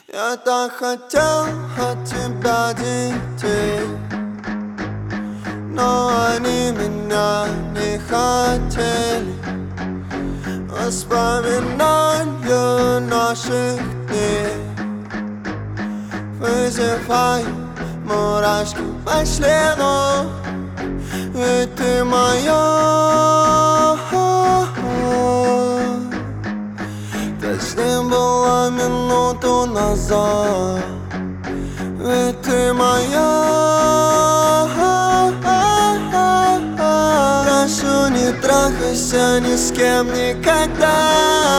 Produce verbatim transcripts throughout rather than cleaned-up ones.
Я так хотел от тебя детей, но они меня не хотели. Воспоминания наших дней вызывают мурашки по члену. Ведь ты моя, точнее была минуту назад. Ведь ты моя, прошу, не трахайся ни с кем никогда.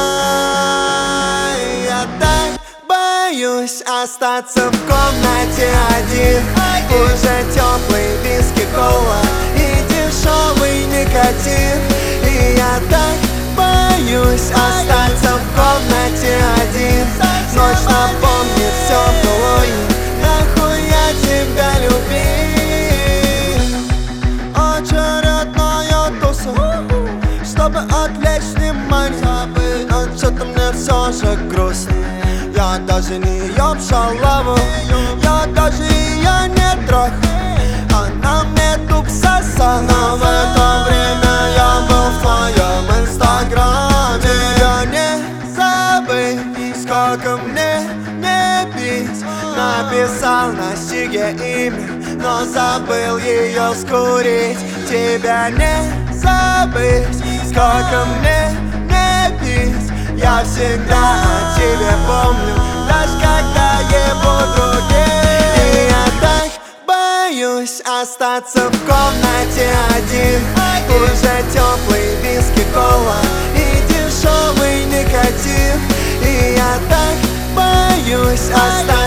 Я так боюсь остаться в комнате один. Уже теплый виски, кола и дешевый никотин. И я так боюсь остаться в комнате один. Ночь напомнит все былое. Нахуй я тебя любил. Очередная туса, чтобы отвлечь внимание. Но что-то мне все же грустно. Я даже не ем шалаву, я даже ее не трогаю. Она мне туп сосала. Но в это время я был в твоем инстаграме. Тебя не забыть, сколько мне не пить. Написал на сиге имя, но забыл ее скурить. Тебя не забыть, сколько мне не пить. Я всегда о тебе помню, даже когда ебу других. И я так боюсь остаться в комнате один. Уже теплый виски, кола и дешевый никотин. И я так боюсь остаться